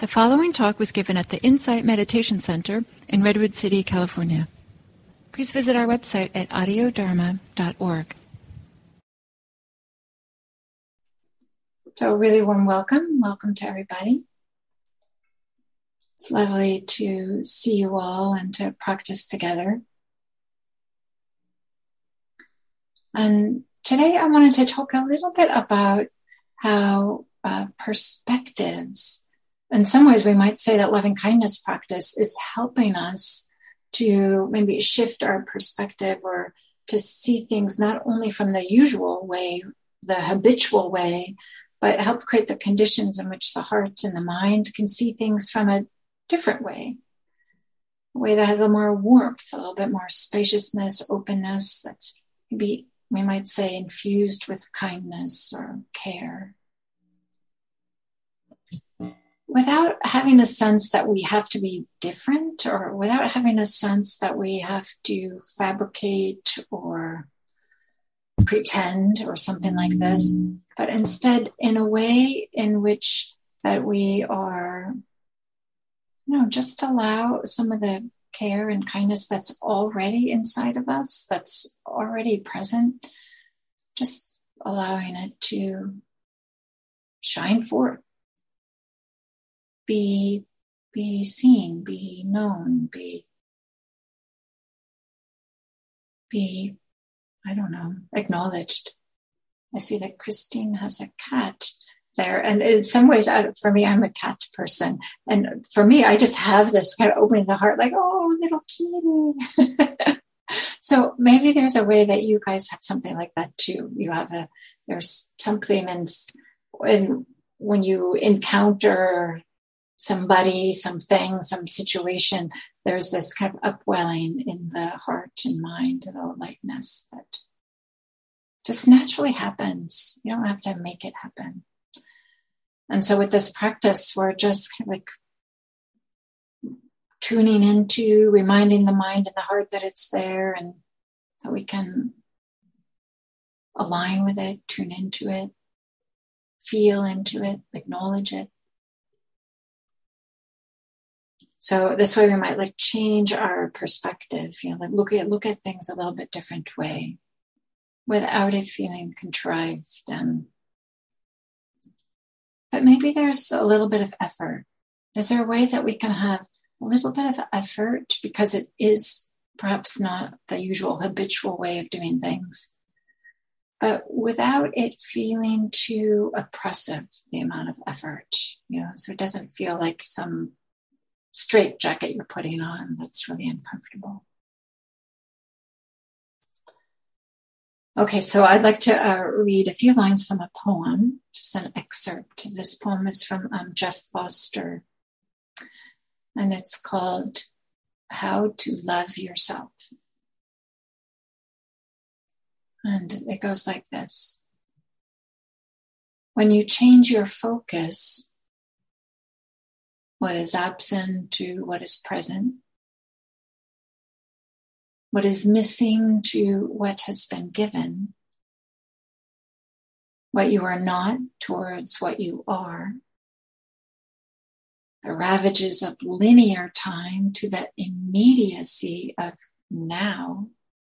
The following talk was given at the Insight Meditation Center in Redwood City, California. Please visit our website at audiodharma.org. So a really warm welcome. Welcome to everybody. It's lovely to see you all and to practice together. And today I wanted to talk a little bit about how perspectives, in some ways we might say that loving kindness practice is helping us to maybe shift our perspective or to see things not only from the usual way, the habitual way, but help create the conditions in which the heart and the mind can see things from a different way, a way that has a little more warmth, a little bit more spaciousness, openness, that's maybe, we might say, infused with kindness or care. Without having a sense that we have to be different, or without having a sense that we have to fabricate or pretend or something like this, but instead in a way in which that we are, just allow some of the care and kindness that's already inside of us, that's already present, just allowing it to shine forth. Be seen, be known, be, acknowledged. I see that Christine has a cat there. And in some ways, for me, I'm a cat person. And for me, I just have this kind of opening the heart, like, oh, little kitty. So maybe there's a way that you guys have something like that too. There's something and when you encounter somebody, something, some situation, there's this kind of upwelling in the heart and mind, the lightness that just naturally happens. You don't have to make it happen. And so with this practice, we're just kind of like tuning into, reminding the mind and the heart that it's there and that we can align with it, tune into it, feel into it, acknowledge it. So this way we might change our perspective, look at things a little bit different way without it feeling contrived. But maybe there's a little bit of effort. Is there a way that we can have a little bit of effort because it is perhaps not the usual habitual way of doing things, but without it feeling too oppressive, the amount of effort, so it doesn't feel like some straight jacket you're putting on that's really uncomfortable. Okay, so I'd like to read a few lines from a poem, just an excerpt. This poem is from Jeff Foster, and it's called How to Love Yourself. And it goes like this. When you change your focus, what is absent to what is present, what is missing to what has been given, what you are not towards what you are, the ravages of linear time to the immediacy of now,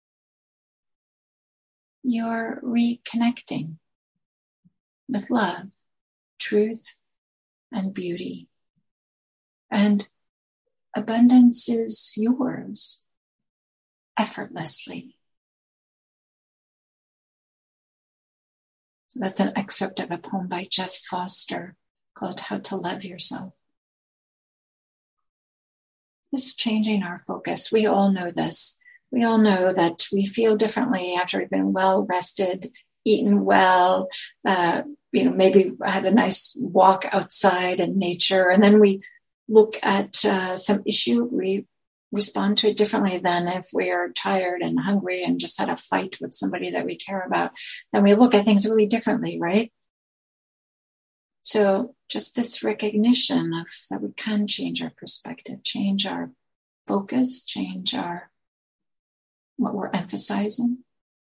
you're reconnecting with love, truth, and beauty. And abundance is yours, effortlessly. So that's an excerpt of a poem by Jeff Foster called How to Love Yourself. Just changing our focus. We all know this. We all know that we feel differently after we've been well rested, eaten well, maybe had a nice walk outside in nature, and then we look at some issue, we respond to it differently than if we are tired and hungry and just had a fight with somebody that we care about. Then we look at things really differently, right? So just this recognition of that we can change our perspective, change our focus, change what we're emphasizing.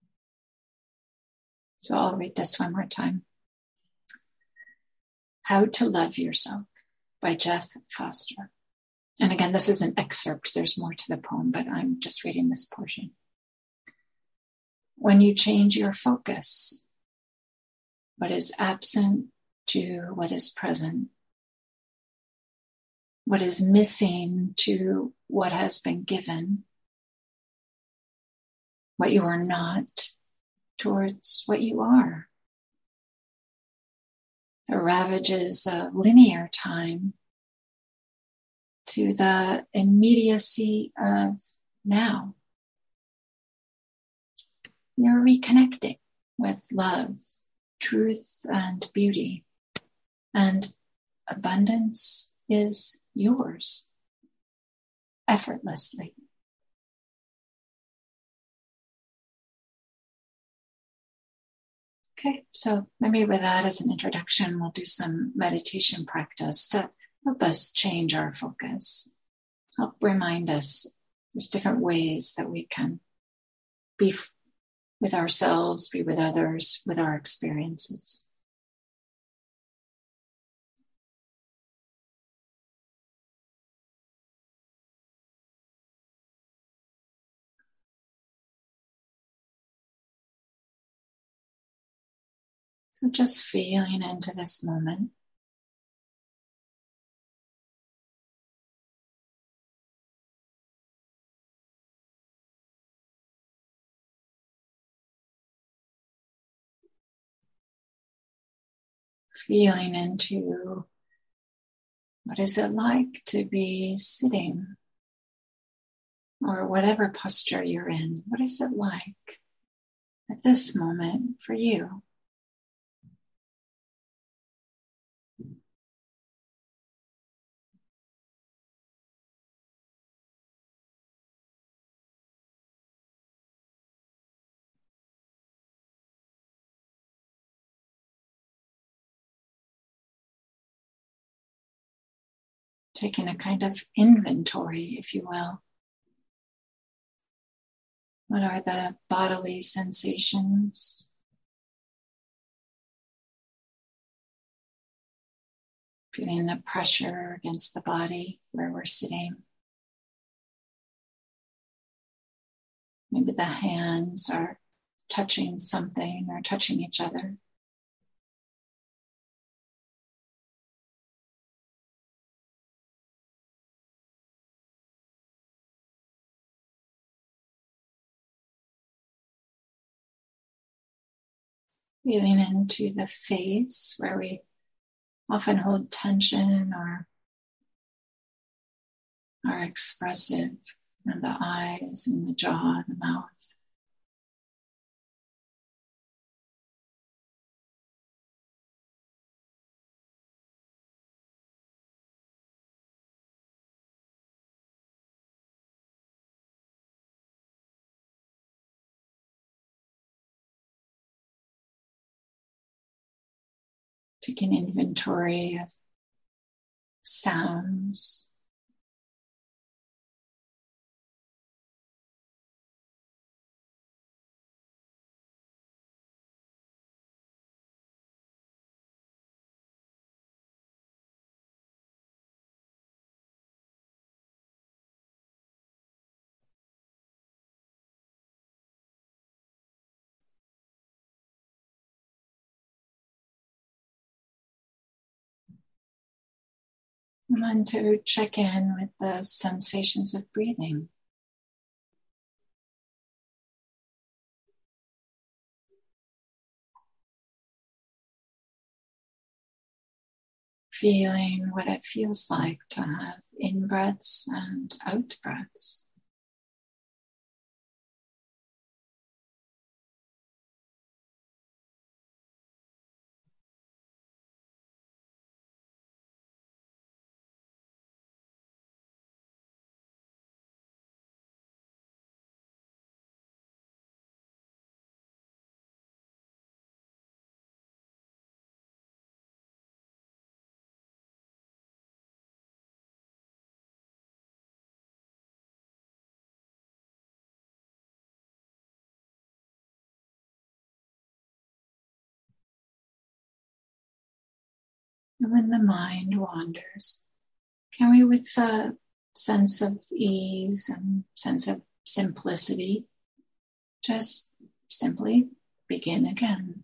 So I'll read this one more time. How to love yourself. by Jeff Foster. And again, this is an excerpt. There's more to the poem, but I'm just reading this portion. When you change your focus, what is absent to what is present, what is missing to what has been given, what you are not towards what you are. The ravages of linear time to the immediacy of now. You're reconnecting with love, truth, and beauty, and abundance is yours effortlessly. Okay, so maybe with that as an introduction, we'll do some meditation practice to help us change our focus, help remind us there's different ways that we can be with ourselves, be with others, with our experiences. So just feeling into this moment. Feeling into what is it like to be sitting, or whatever posture you're in. What is it like at this moment for you? Taking a kind of inventory, if you will. What are the bodily sensations? Feeling the pressure against the body where we're sitting. Maybe the hands are touching something or touching each other. Feeling into the face where we often hold tension or are expressive, and the eyes and the jaw, the mouth. Taking inventory of sounds. And then to check in with the sensations of breathing. Feeling what it feels like to have in-breaths and out-breaths. And when the mind wanders, Can we, with a sense of ease and sense of simplicity, just simply begin again?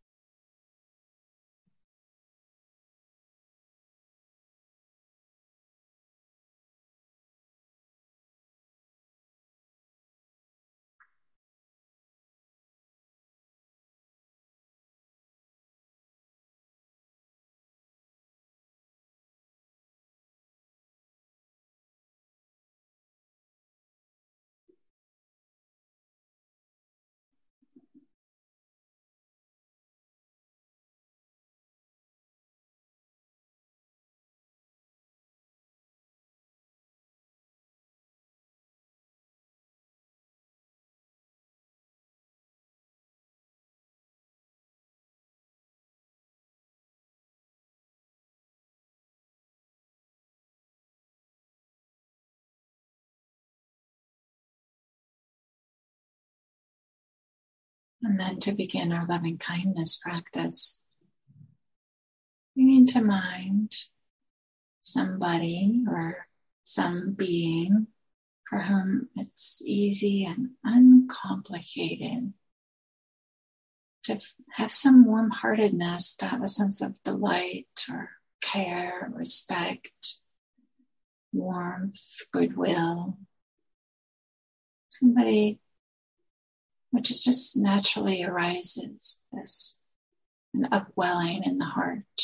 And then to begin our loving kindness practice, bring into mind somebody or some being for whom it's easy and uncomplicated to have some warm-heartedness, to have a sense of delight or care, respect, warmth, goodwill. Somebody which is just naturally arises, this an upwelling in the heart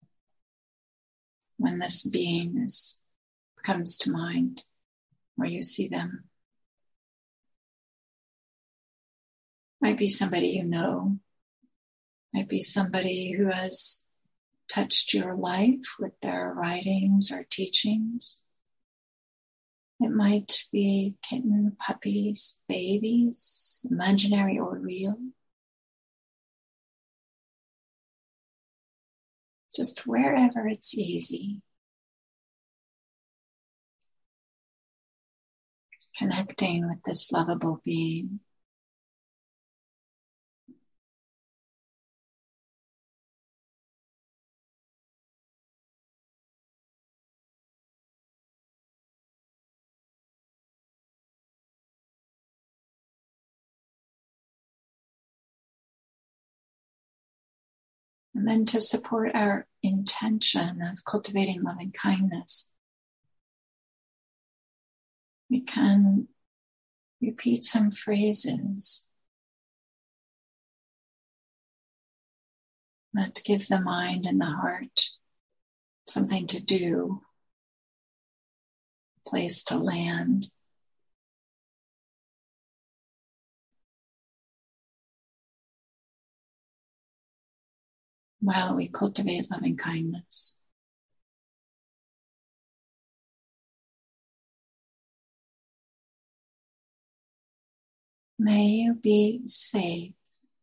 when this being comes to mind, or you see them. Might be somebody you know, might be somebody who has touched your life with their writings or teachings. It might be kitten, puppies, babies, imaginary or real. Just wherever it's easy. Connecting with this lovable being. And then to support our intention of cultivating loving kindness, we can repeat some phrases that give the mind and the heart something to do, a place to land. While we cultivate loving kindness. May you be safe.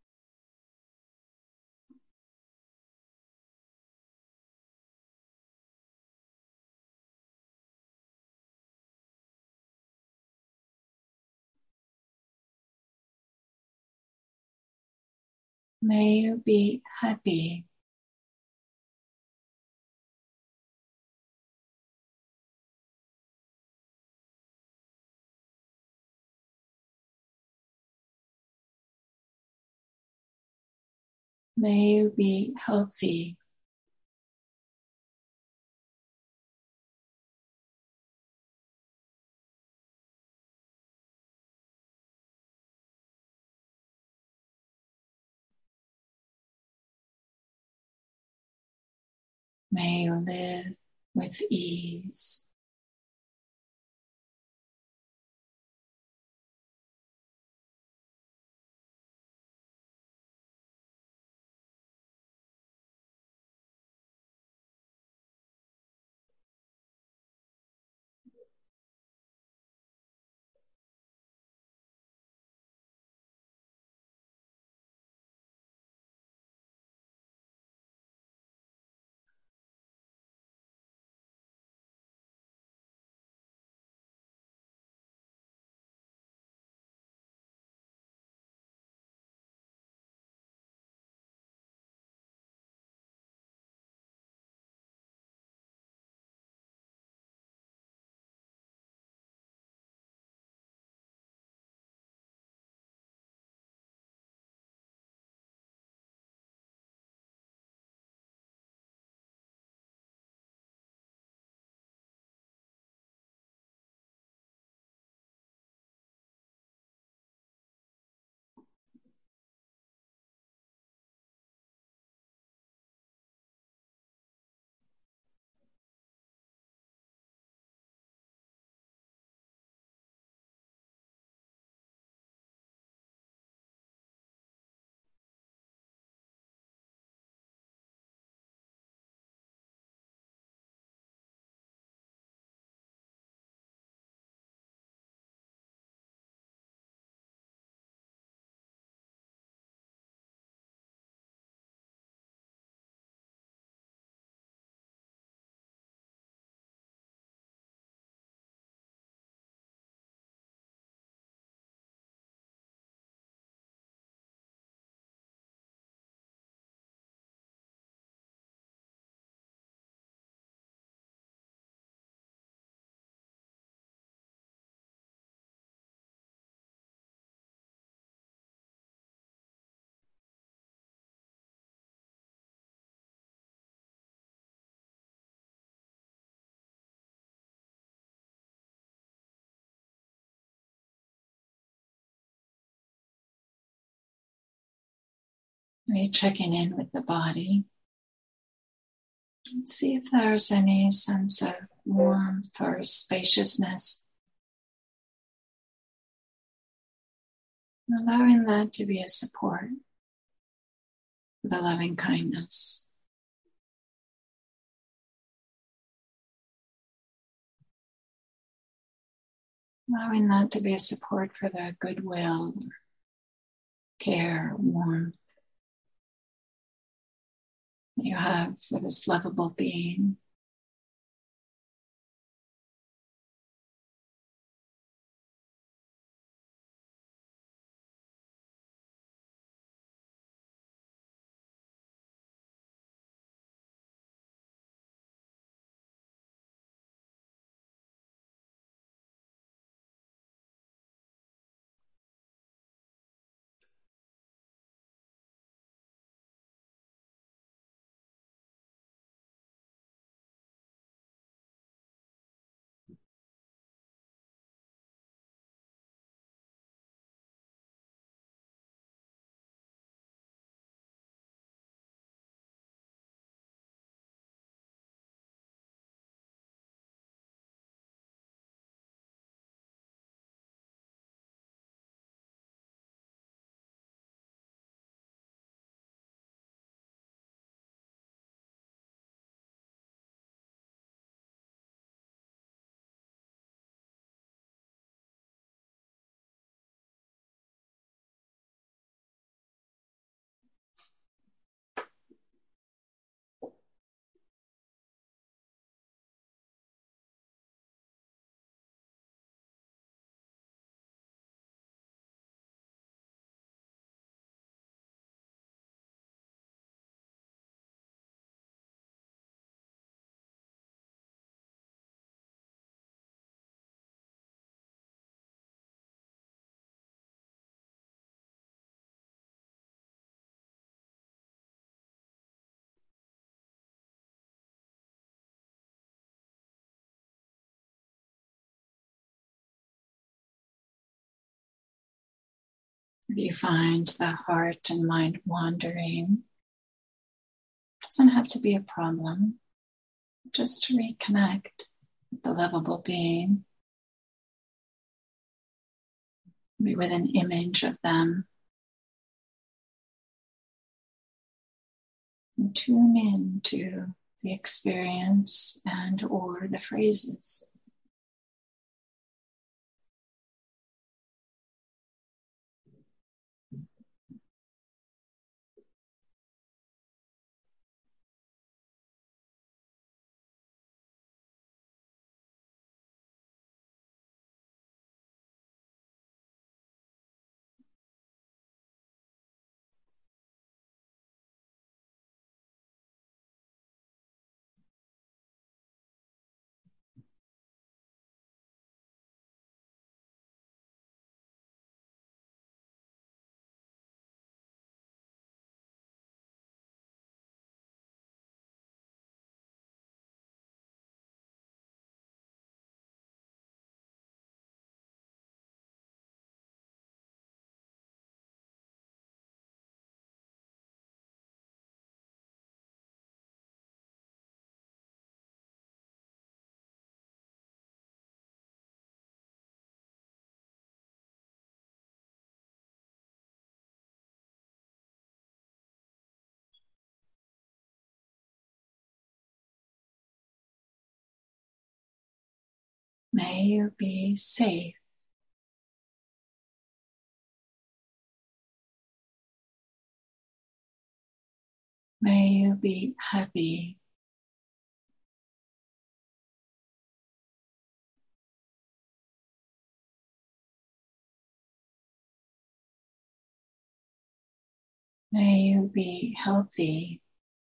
May you be happy. May you be healthy. May you live with ease. Maybe checking in with the body. And see if there's any sense of warmth or spaciousness. Allowing that to be a support for the loving kindness. Allowing that to be a support for the goodwill, care, warmth that you have for this lovable being. If you find the heart and mind wandering, it doesn't have to be a problem. Just to reconnect with the lovable being, be with an image of them, and tune in to the experience and or the phrases. May you be safe. May you be happy. May you be healthy.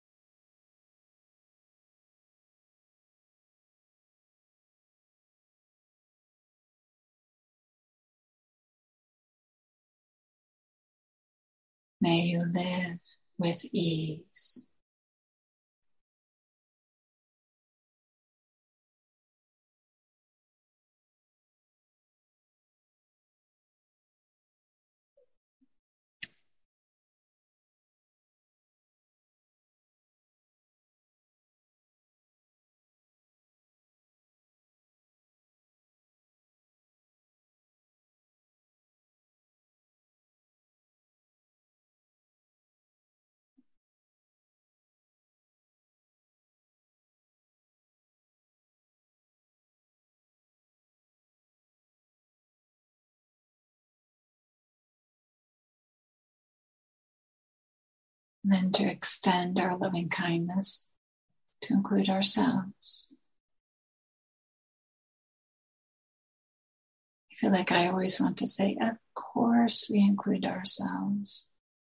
May you live with ease. And then to extend our loving kindness to include ourselves. I feel like I always want to say, of course we include ourselves.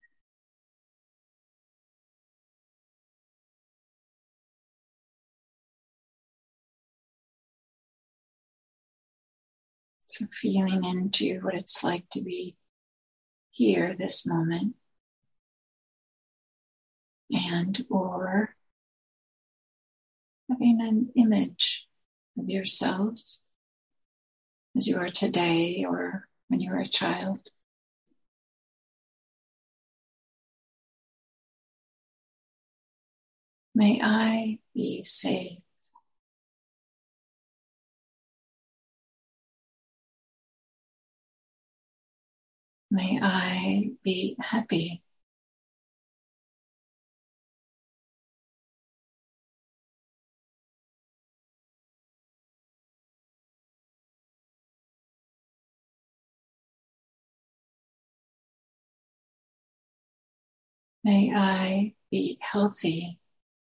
So feeling into what it's like to be here this moment, and or having an image of yourself as you are today or when you were a child. May I be safe. May I be happy. May I be healthy.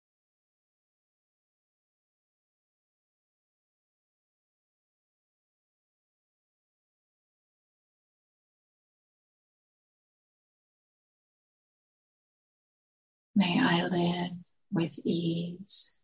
May I live with ease.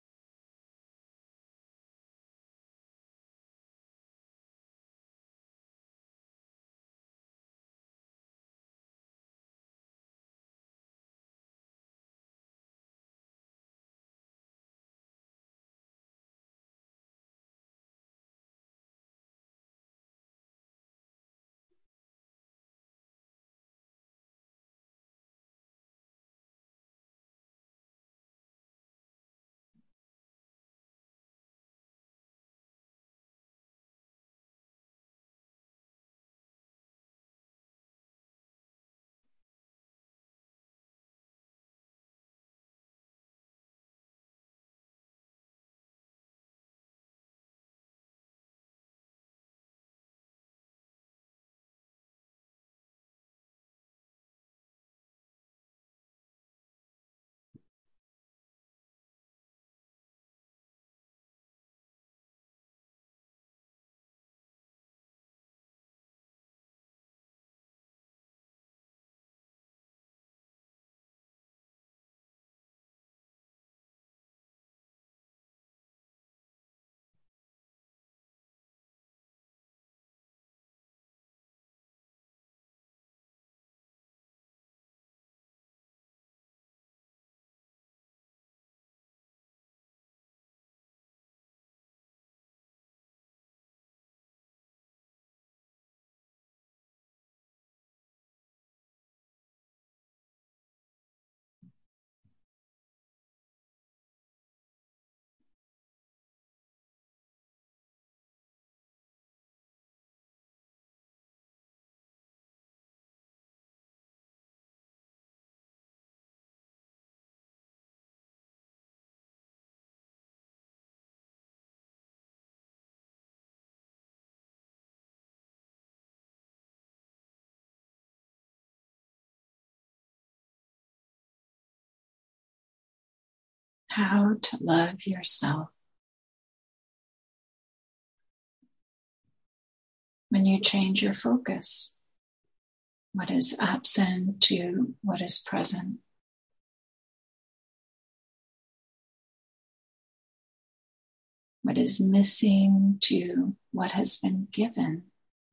How to love yourself. When you change your focus, what is absent to what is present. What is missing to what has been given.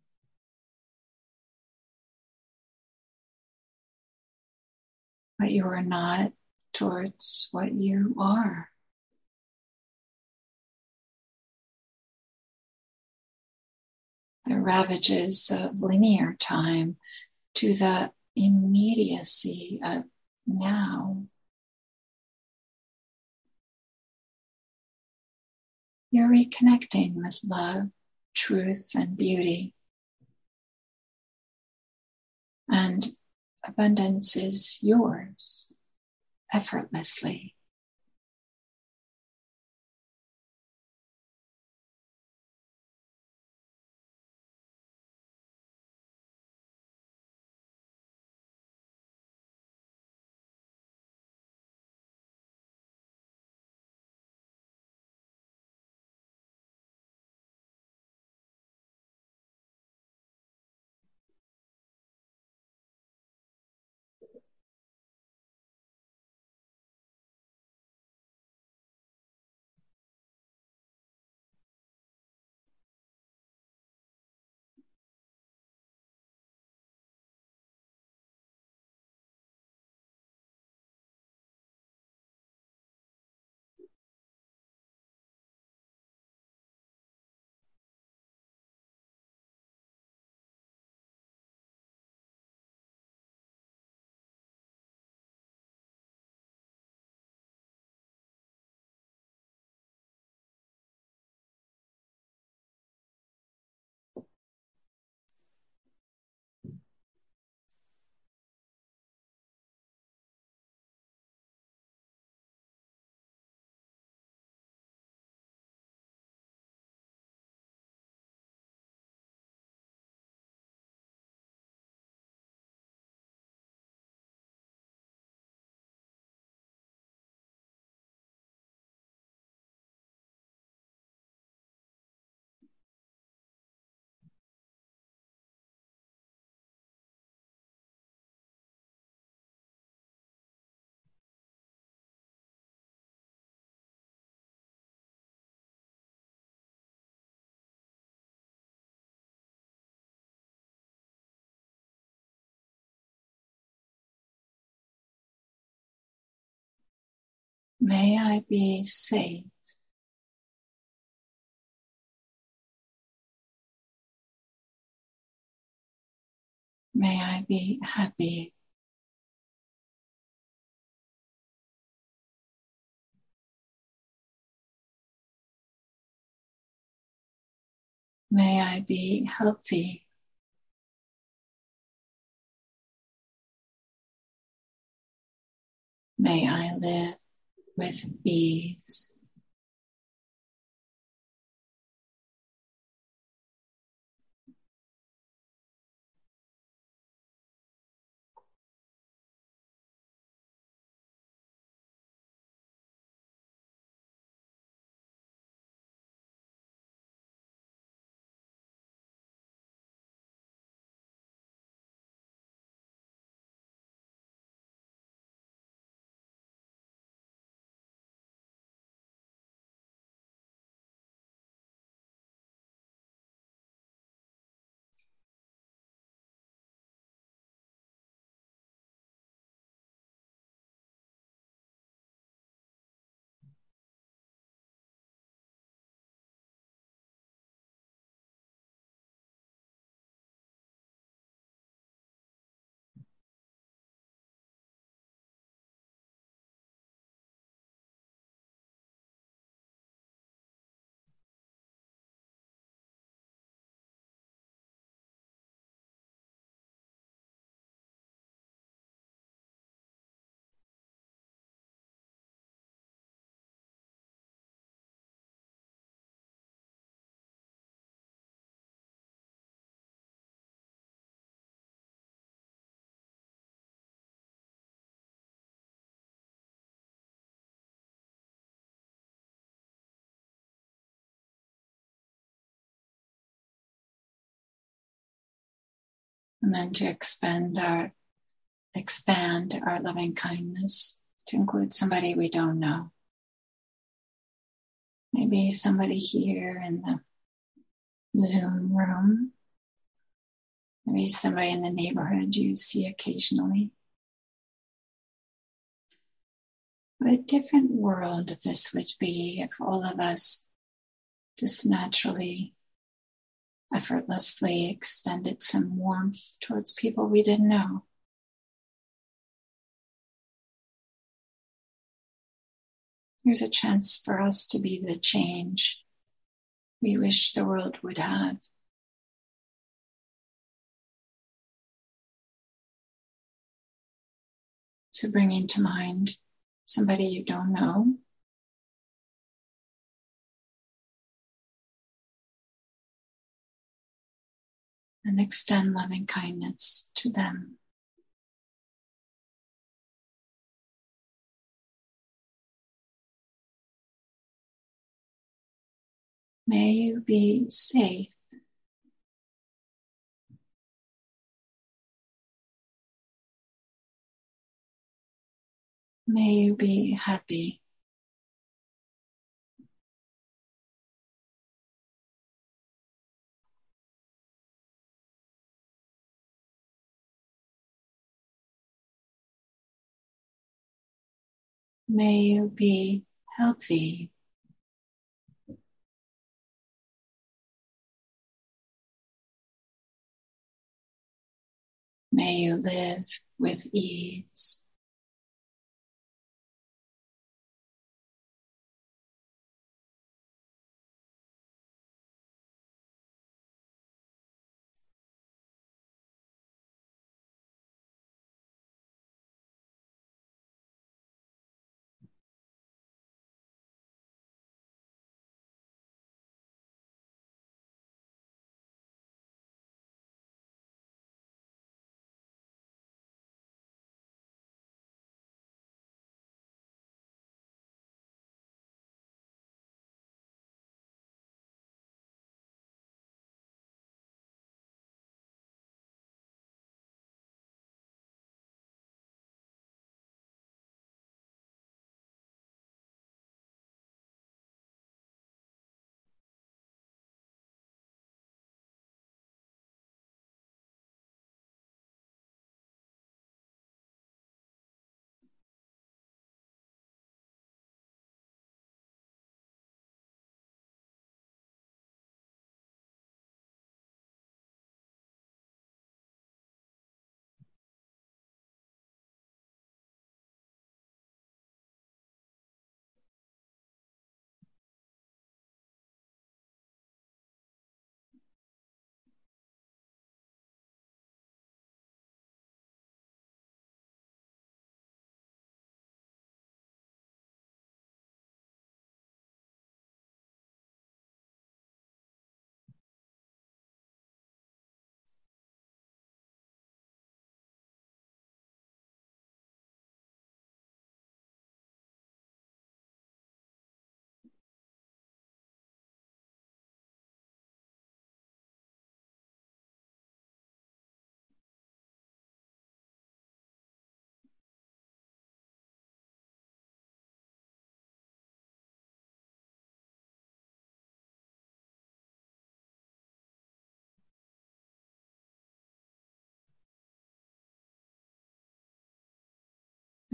What you are not towards what you are. The ravages of linear time to the immediacy of now. You're reconnecting with love, truth, and beauty. And abundance is yours effortlessly. May I be safe. May I be happy. May I be healthy. May I live with ease. And then to expand our loving kindness to include somebody we don't know. Maybe somebody here in the Zoom room. Maybe somebody in the neighborhood you see occasionally. What a different world this would be if all of us just naturally, effortlessly extended some warmth towards people we didn't know. Here's a chance for us to be the change we wish the world would have. So bringing to mind somebody you don't know, and extend loving kindness to them. May you be safe. May you be happy. May you be healthy. May you live with ease.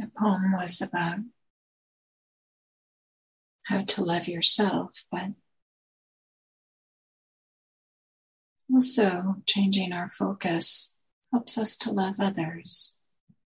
The poem was about how to love yourself, but also changing our focus helps us to love others.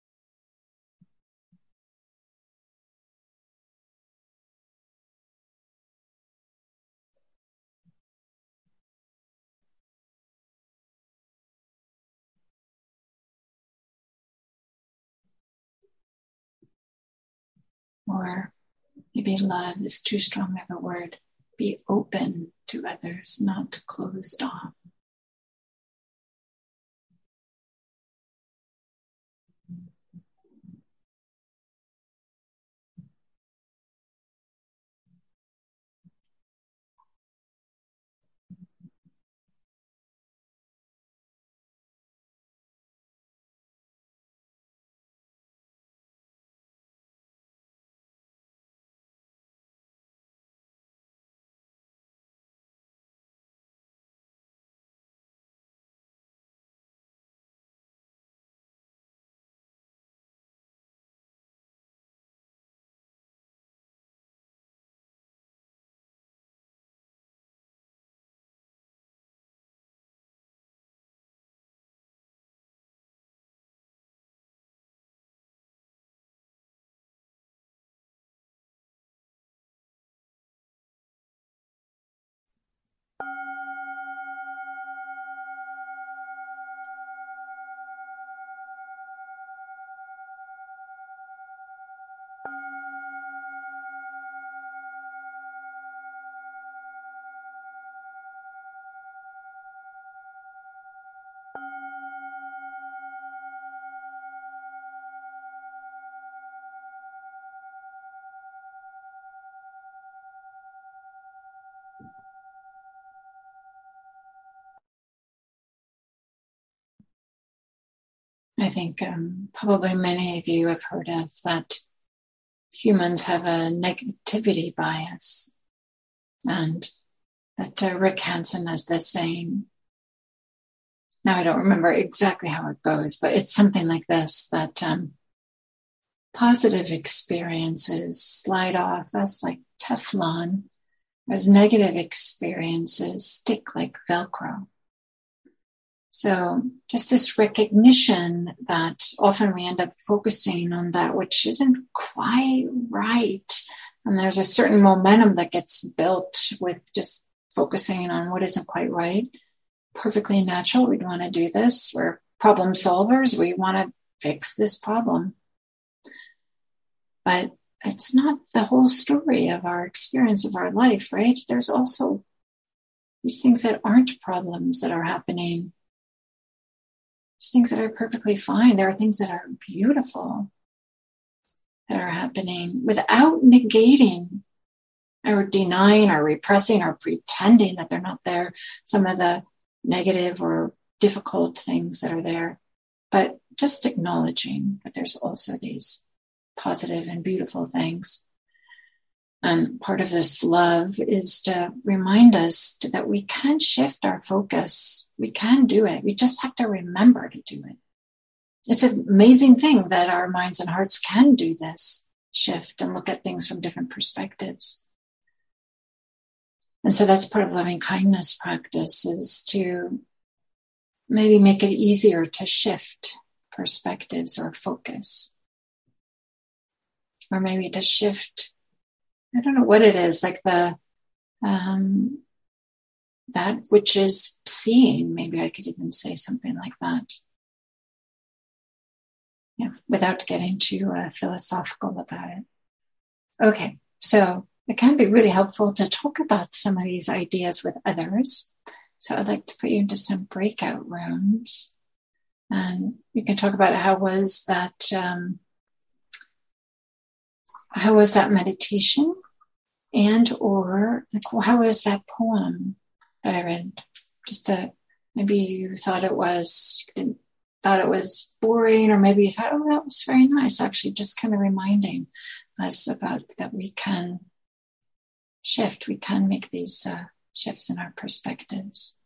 Or maybe love is too strong of a word. Be open to others, not closed off. I think probably many of you have heard of that humans have a negativity bias, and that Rick Hansen has this saying. Now I don't remember exactly how it goes, but it's something like this, that positive experiences slide off us like Teflon, as negative experiences stick like Velcro. So just this recognition that often we end up focusing on that which isn't quite right. And there's a certain momentum that gets built with just focusing on what isn't quite right. Perfectly natural. We'd want to do this. We're problem solvers. We want to fix this problem. But it's not the whole story of our experience of our life, right? There's also these things that aren't problems that are happening. There's things that are perfectly fine. There are things that are beautiful that are happening without negating or denying or repressing or pretending that they're not there. Some of the negative or difficult things that are there, but just acknowledging that there's also these positive and beautiful things. And part of this love is to remind us that we can shift our focus. We can do it. We just have to remember to do it. It's an amazing thing that our minds and hearts can do this shift and look at things from different perspectives. And so that's part of loving kindness practice, is to maybe make it easier to shift perspectives or focus. Or maybe to shift, I don't know what it is, like the that which is seeing. Maybe I could even say something like that. Yeah, without getting too philosophical about it. Okay, so it can be really helpful to talk about some of these ideas with others. So I'd like to put you into some breakout rooms, and you can talk about how was that meditation, and or like, well, how was that poem that I read? Just that maybe you thought it was boring, or maybe you thought, oh, that was very nice. Actually, just kind of reminding us about that we can shift. We can make these shifts in our perspectives.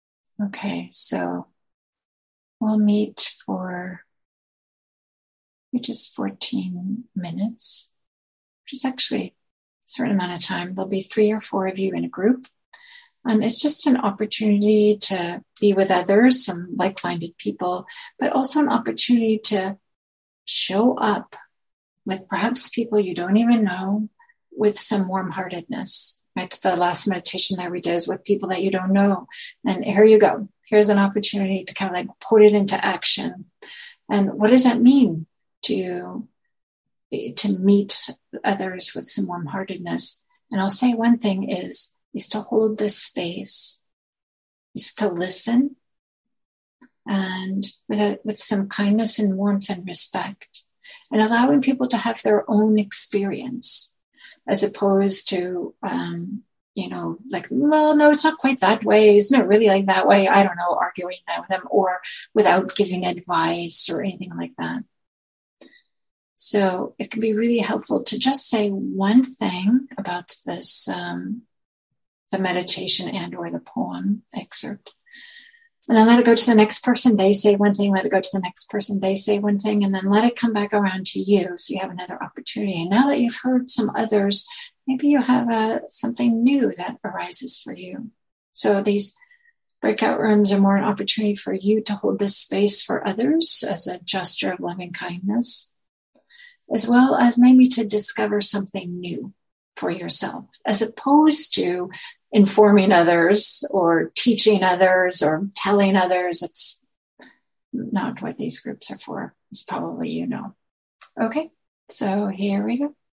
Okay, so we'll meet for which is 14 minutes, which is actually a certain amount of time. There'll be 3 or 4 of you in a group. It's just an opportunity to be with others, some like-minded people, but also an opportunity to show up with perhaps people you don't even know with some warm-heartedness. Right? The last meditation that we did is with people that you don't know. And here you go. Here's an opportunity to kind of like put it into action. And what does that mean to meet others with some warm-heartedness? And I'll say one thing is to hold this space, is to listen, and with some kindness and warmth and respect, and allowing people to have their own experience, as opposed to, like, well, no, it's not quite that way. Isn't it really like that way? I don't know, arguing that with them, or without giving advice or anything like that. So it can be really helpful to just say one thing about this, the meditation and or the poem excerpt. And then let it go to the next person. They say one thing, let it go to the next person. They say one thing, and then let it come back around to you. So you have another opportunity. And now that you've heard some others, maybe you have something new that arises for you. So these breakout rooms are more an opportunity for you to hold this space for others as a gesture of loving kindness, as well as maybe to discover something new for yourself, as opposed to informing others or teaching others or telling others. It's not what these groups are for, as probably you know. Okay, so here we go.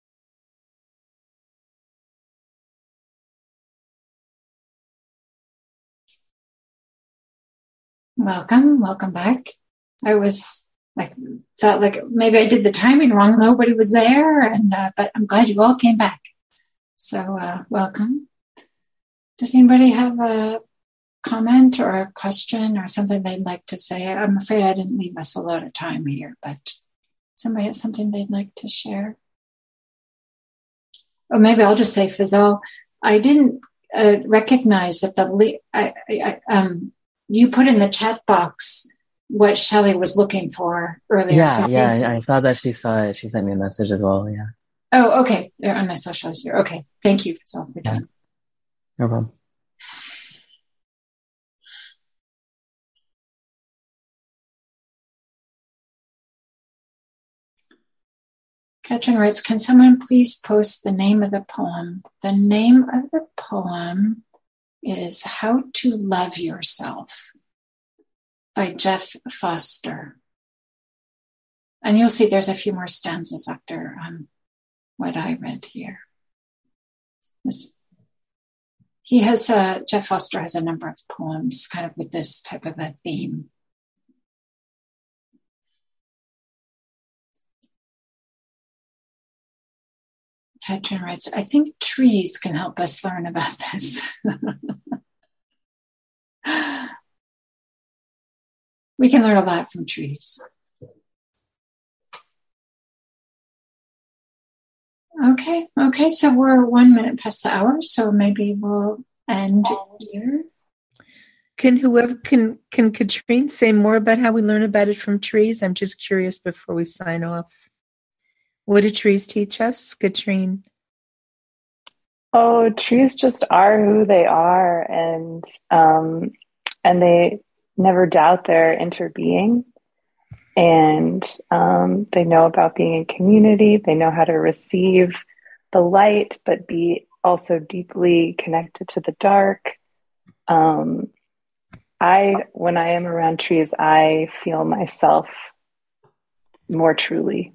Welcome back. I thought like maybe I did the timing wrong. Nobody was there, but I'm glad you all came back. So welcome. Does anybody have a comment or a question or something they'd like to say? I'm afraid I didn't leave us a lot of time here, but somebody has something they'd like to share? Or maybe I'll just say, Fazal, I didn't recognize that you put in the chat box what Shelley was looking for earlier. I saw that she saw it. She sent me a message as well, yeah. Oh, okay. They're on my socials here. Okay. Thank you, Fazal, for doing. No problem. Katrin writes, can someone please post the name of the poem? The name of the poem is How to Love Yourself by Jeff Foster. And you'll see there's a few more stanzas after what I read here. Jeff Foster has a number of poems kind of with this type of a theme. Katrin writes, I think trees can help us learn about this. We can learn a lot from trees. Okay, so we're 1 minute past the hour, so maybe we'll end here. Can Katrine say more about how we learn about it from trees? I'm just curious before we sign off. What do trees teach us, Katrine? Oh, trees just are who they are, and they never doubt their interbeing. And they know about being in community. They know how to receive the light, but be also deeply connected to the dark. When I am around trees, I feel myself more truly.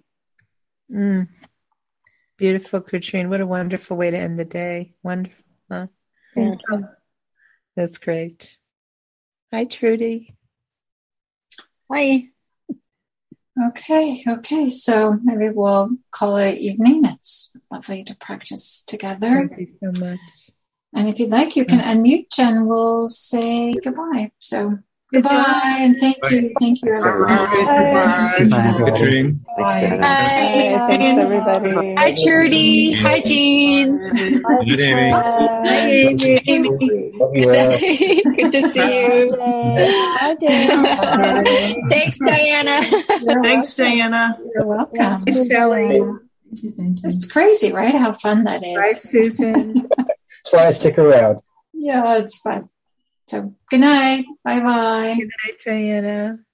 Beautiful, Katrine. What a wonderful way to end the day. Wonderful, huh? Yeah. That's great. Hi, Trudy. Hi. Okay. So maybe we'll call it evening. It's lovely to practice together. Thank you so much. And if you'd like, you can unmute and we'll say goodbye. So goodbye and thank you. Thank you, everyone. Goodbye, Katrine. Hi. Thanks, everybody. Hi, Trudy. Hi, Jean. Hi, Amy. Hi, Amy. Good to see you. Hi, Thanks, Diana. Thanks, Diana. You're welcome. Thanks, Shelley. It's crazy, right? How fun that is. Bye, Susan. That's why I stick around. Yeah, it's fun. So good night. Bye-bye. Good night, Diana.